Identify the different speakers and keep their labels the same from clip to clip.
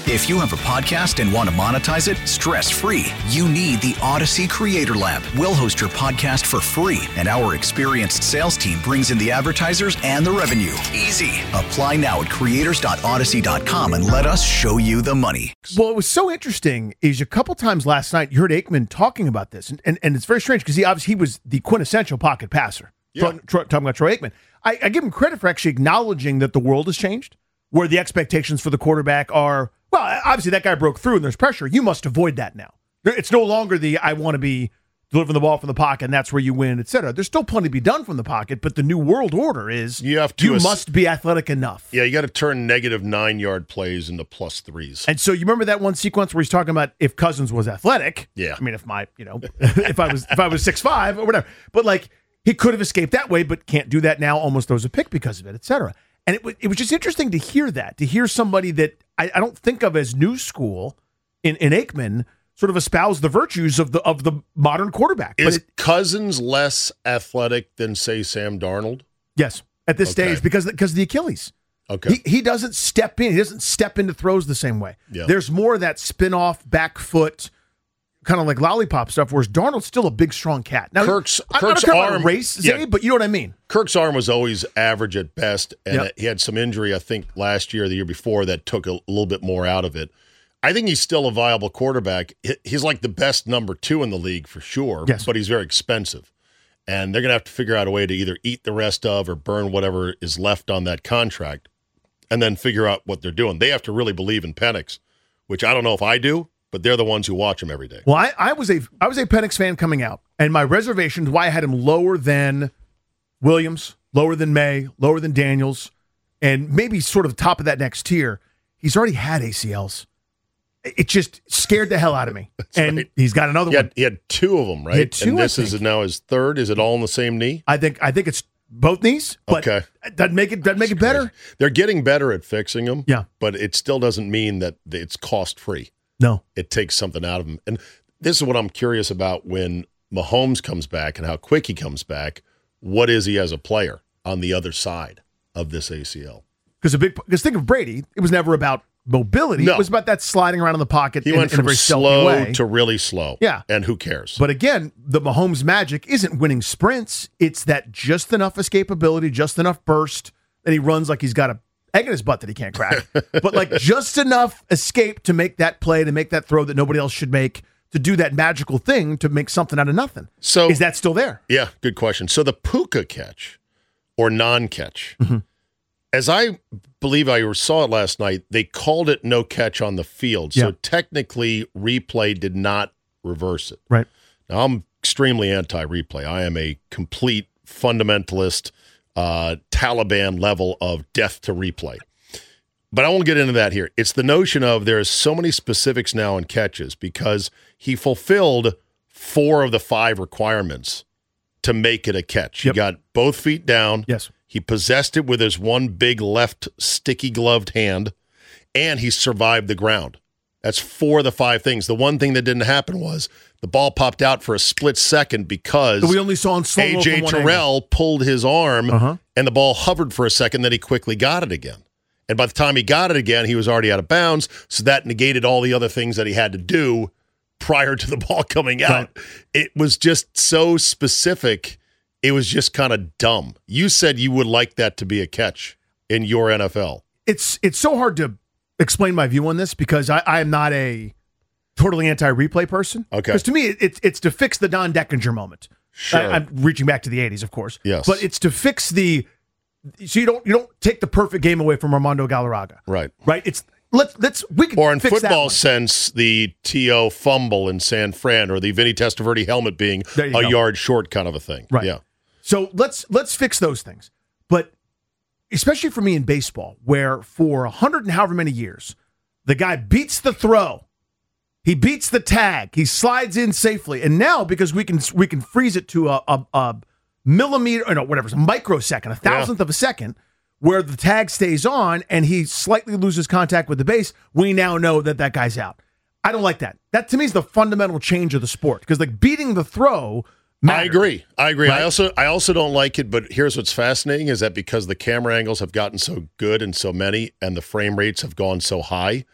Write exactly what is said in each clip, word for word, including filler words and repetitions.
Speaker 1: If you have a podcast and want to monetize it stress-free, you need the Odyssey Creator Lab. We'll host your podcast for free, and our experienced sales team brings in the advertisers and the revenue. Easy. Apply now at creators dot odyssey dot com and let us show you the money.
Speaker 2: Well, it was so interesting is a couple times last night you heard Aikman talking about this, and, and, and it's very strange because he obviously he was the quintessential pocket passer.
Speaker 3: Yeah.
Speaker 2: Troy, Troy, talking about Troy Aikman. I, I give him credit for actually acknowledging that the world has changed, where the expectations for the quarterback are, well, obviously that guy broke through and there's pressure. You must avoid that now. It's no longer the I want to be delivering the ball from the pocket and that's where you win, et cetera. There's still plenty to be done from the pocket, but the new world order is
Speaker 3: you, have to
Speaker 2: you
Speaker 3: ass-
Speaker 2: must be athletic enough.
Speaker 3: Yeah, you got to turn negative nine-yard plays into plus threes.
Speaker 2: And so you remember that one sequence where he's talking about if Cousins was athletic?
Speaker 3: Yeah.
Speaker 2: I mean, if my, you know, if I was if I was six five or whatever. But like he could have escaped that way, but can't do that now, almost throws a pick because of it, et cetera. And it, w- it was just interesting to hear that, to hear somebody that I, I don't think of as new school in, in Aikman sort of espouse the virtues of the of the modern quarterback.
Speaker 3: Is
Speaker 2: but it,
Speaker 3: Cousins less athletic than, say, Sam Darnold?
Speaker 2: yes, at this
Speaker 3: Okay.
Speaker 2: stage, because because of the Achilles.
Speaker 3: Okay.
Speaker 2: He, he doesn't step in. He doesn't step into throws the same way.
Speaker 3: Yeah.
Speaker 2: There's more of that spin-off, back foot, kind of like lollipop stuff, whereas Darnold's still a big, strong cat. Now,
Speaker 3: Kirk's,
Speaker 2: I,
Speaker 3: Kirk's
Speaker 2: I don't care
Speaker 3: arm,
Speaker 2: about race, Zabe,
Speaker 3: yeah,
Speaker 2: but you know what I mean.
Speaker 3: Kirk's arm was always average at best, and
Speaker 2: Yep.
Speaker 3: he had some injury, I think, last year or the year before that took a, a little bit more out of it. I think he's still a viable quarterback. He- He's like the best number two in the league for sure,
Speaker 2: Yes.
Speaker 3: but he's very expensive. And they're going to have to figure out a way to either eat the rest of or burn whatever is left on that contract and then figure out what they're doing. They have to really believe in Penix, which I don't know if I do, but they're the ones who watch him every day.
Speaker 2: Well, I, I was a I was a Penix fan coming out, and my reservations why I had him lower than Williams, lower than May, lower than Daniels, and maybe sort of top of that next tier. He's already had A C Ls. It just scared the hell out of me. and
Speaker 3: right.
Speaker 2: he's got another
Speaker 3: He
Speaker 2: one.
Speaker 3: had, he had two of them, right?
Speaker 2: He had two,
Speaker 3: and this
Speaker 2: I
Speaker 3: is
Speaker 2: think.
Speaker 3: now his third. Is it all in the same knee?
Speaker 2: I think I think it's both knees, but
Speaker 3: Okay.
Speaker 2: it doesn't make it doesn't make it better.
Speaker 3: They're getting better at fixing them.
Speaker 2: Yeah.
Speaker 3: But it still doesn't mean that it's cost free.
Speaker 2: No.
Speaker 3: It takes something out of them. And this is what I'm curious about when Mahomes comes back and how quick he comes back. What is he as a player on the other side of this A C L?
Speaker 2: Because a big because think of Brady, it was never about mobility.
Speaker 3: No.
Speaker 2: It was about that sliding around in the pocket
Speaker 3: He
Speaker 2: in,
Speaker 3: went
Speaker 2: in a
Speaker 3: from
Speaker 2: very stealthy
Speaker 3: slow
Speaker 2: way.
Speaker 3: to really slow.
Speaker 2: Yeah.
Speaker 3: And who cares?
Speaker 2: But again, the Mahomes magic isn't winning sprints. It's that just enough escapability, just enough burst that he runs like he's got a egg in his butt that he can't crack. But like just enough escape to make that play, to make that throw that nobody else should make, to do that magical thing to make something out of nothing.
Speaker 3: So
Speaker 2: Is that still there?
Speaker 3: Yeah, good question. So the Puka catch or non-catch,
Speaker 2: Mm-hmm.
Speaker 3: as I believe I saw it last night, they called it no catch on the field. So
Speaker 2: Yeah.
Speaker 3: technically, replay did not reverse it.
Speaker 2: Right.
Speaker 3: Now, I'm extremely anti-replay. I am a complete fundamentalist, uh, Taliban level of death to replay. But I won't get into that here. It's the notion of there's so many specifics now in catches because he fulfilled four of the five requirements to make it a catch.
Speaker 2: Yep.
Speaker 3: He got both feet down.
Speaker 2: Yes.
Speaker 3: He possessed it with his one big left sticky gloved hand, and he survived the ground. That's four of the five things. The one thing that didn't happen was the ball popped out for a split second because
Speaker 2: That we only saw in slow
Speaker 3: A J Terrell pulled his arm,
Speaker 2: Uh-huh.
Speaker 3: and the ball hovered for a second, then he quickly got it again. And by the time he got it again, he was already out of bounds, so that negated all the other things that he had to do prior to the ball coming out.
Speaker 2: Right.
Speaker 3: It was just so specific, it was just kind of dumb. You said you would like that to be a catch in your N F L.
Speaker 2: It's it's so hard to explain my view on this because I, I am not a totally anti-replay person.
Speaker 3: Okay.
Speaker 2: Because to me, it, it's it's to fix the Don Deckinger moment.
Speaker 3: Sure.
Speaker 2: I, I'm reaching back to the eighties, of course.
Speaker 3: Yes.
Speaker 2: But it's to fix the so you don't you don't take the perfect game away from Armando Galarraga.
Speaker 3: Right.
Speaker 2: Right. It's let's let's we can
Speaker 3: Or in
Speaker 2: fix that
Speaker 3: football
Speaker 2: one.
Speaker 3: sense, the T O fumble in San Fran or the Vinny Testaverde helmet being
Speaker 2: There
Speaker 3: a
Speaker 2: you go.
Speaker 3: yard short kind of a thing.
Speaker 2: Right.
Speaker 3: Yeah.
Speaker 2: So let's let's fix those things. But especially for me in baseball, where for a hundred and however many years, the guy beats the throw, he beats the tag, he slides in safely, and now because we can we can freeze it to a, a, a millimeter, or no, whatever, a microsecond, a thousandth
Speaker 3: Yeah.
Speaker 2: of a second, where the tag stays on and he slightly loses contact with the base, we now know that that guy's out. I don't like that. That to me is the fundamental change of the sport because like beating the throw.
Speaker 3: I
Speaker 2: matters.
Speaker 3: agree. I agree.
Speaker 2: Right?
Speaker 3: I also I also don't like it, but here's what's fascinating is that because the camera angles have gotten so good and so many and the frame rates have gone so high,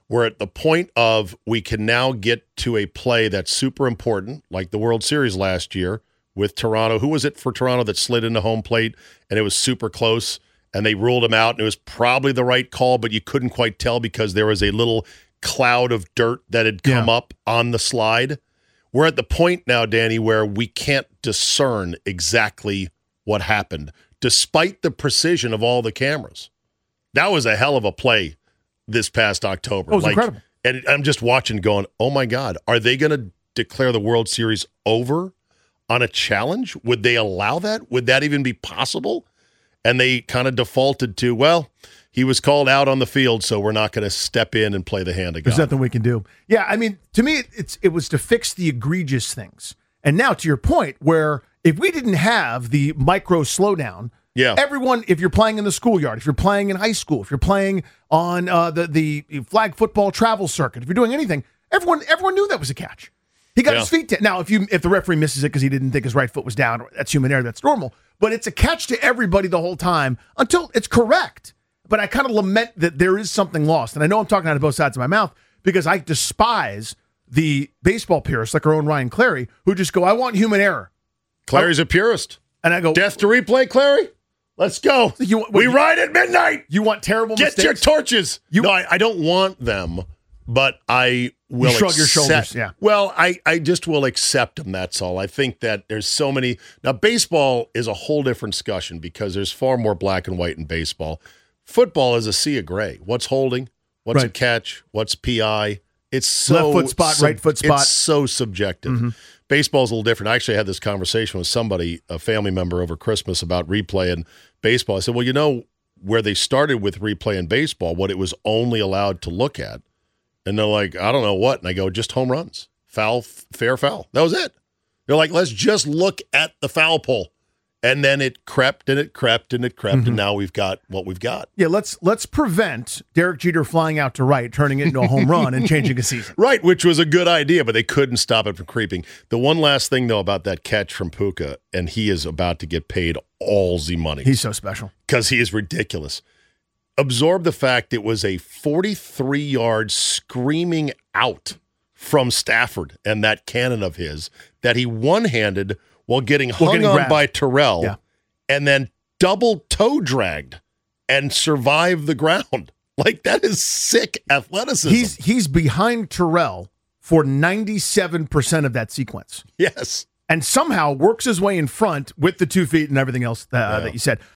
Speaker 3: We're at the point of we can now get to a play that's super important, like the World Series last year with Toronto. Who was it for Toronto that slid into home plate and it was super close and they ruled him out and it was probably the right call, but you couldn't quite tell because there was a little cloud of dirt that had come
Speaker 2: Yeah.
Speaker 3: up on the slide. We're at the point now, Danny, where we can't discern exactly what happened, despite the precision of all the cameras. That was a hell of a play this past October.
Speaker 2: Oh, it was incredible.
Speaker 3: And I'm just watching going, oh, my God, are they going to declare the World Series over on a challenge? Would they allow that? Would that even be possible? And they kind of defaulted to, well, he was called out on the field, so we're not going to step in and play the hand of God.
Speaker 2: There's nothing we can do. Yeah, I mean, to me, it, it's it was to fix the egregious things. And now to your point, where if we didn't have the micro slowdown,
Speaker 3: Yeah.
Speaker 2: everyone, if you're playing in the schoolyard, if you're playing in high school, if you're playing on uh, the the flag football travel circuit, if you're doing anything, everyone everyone knew that was a catch. He got
Speaker 3: Yeah.
Speaker 2: his feet down. Now, if you if the referee misses it because he didn't think his right foot was down, that's human error. That's normal. But it's a catch to everybody the whole time until it's correct. But I kind of lament that there is something lost. And I know I'm talking out of both sides of my mouth because I despise the baseball purists like our own Ryan Clary who just go, I want human error.
Speaker 3: Clary's a purist.
Speaker 2: And I go,
Speaker 3: Death to replay, Clary? Let's go.
Speaker 2: You- what,
Speaker 3: we
Speaker 2: you-
Speaker 3: ride at midnight.
Speaker 2: you want terrible
Speaker 3: Get
Speaker 2: mistakes?
Speaker 3: your torches.
Speaker 2: You-
Speaker 3: no, I, I don't want them, but I will
Speaker 2: You shrug your
Speaker 3: accept-
Speaker 2: shoulders, yeah.
Speaker 3: Well, I, I just will accept them, that's all. I think that there's so many. Now, baseball is a whole different discussion because there's far more black and white in baseball. Football is a sea of gray. What's holding? What's a
Speaker 2: Right.
Speaker 3: catch? What's P I? It's so
Speaker 2: Left foot spot, right foot spot.
Speaker 3: It's so subjective.
Speaker 2: Mm-hmm.
Speaker 3: Baseball's a little different. I actually had this conversation with somebody, a family member over Christmas about replay and baseball. I said, well, you know, where they started with replay in baseball, what it was only allowed to look at. And they're like, I don't know what. And I go, just home runs, foul, fair foul. That was it. They're like, let's just look at the foul pole. And then it crept and it crept and it crept,
Speaker 2: Mm-hmm.
Speaker 3: and now we've got what we've got.
Speaker 2: Yeah, let's let's prevent Derek Jeter flying out to right, turning it into a home run and changing a season.
Speaker 3: Right, which was a good idea, but they couldn't stop it from creeping. The one last thing, though, about that catch from Puka, and he is about to get paid all the money.
Speaker 2: He's so special.
Speaker 3: Because he is ridiculous. Absorb the fact it was a forty-three-yard screaming out from Stafford and that cannon of his that he one-handed while getting hung
Speaker 2: getting
Speaker 3: on
Speaker 2: grabbed.
Speaker 3: by Terrell
Speaker 2: Yeah.
Speaker 3: and then double toe dragged and survived the ground. Like, that is sick athleticism.
Speaker 2: He's he's behind Terrell for ninety-seven percent of that sequence.
Speaker 3: yes.
Speaker 2: And somehow works his way in front with the two feet and everything else uh,
Speaker 3: Yeah.
Speaker 2: that you said.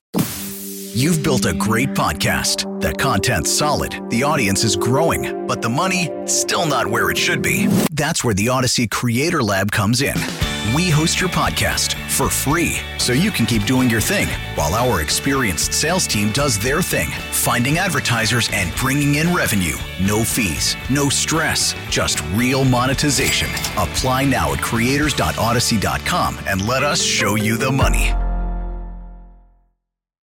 Speaker 1: You've built a great podcast. The content's solid, the audience is growing, but the money still not where it should be. That's where the Odyssey Creator Lab comes in. We host your podcast for free so you can keep doing your thing while our experienced sales team does their thing, finding advertisers and bringing in revenue. No fees, no stress, just real monetization. Apply now at creators dot odyssey dot com and let us show you the money.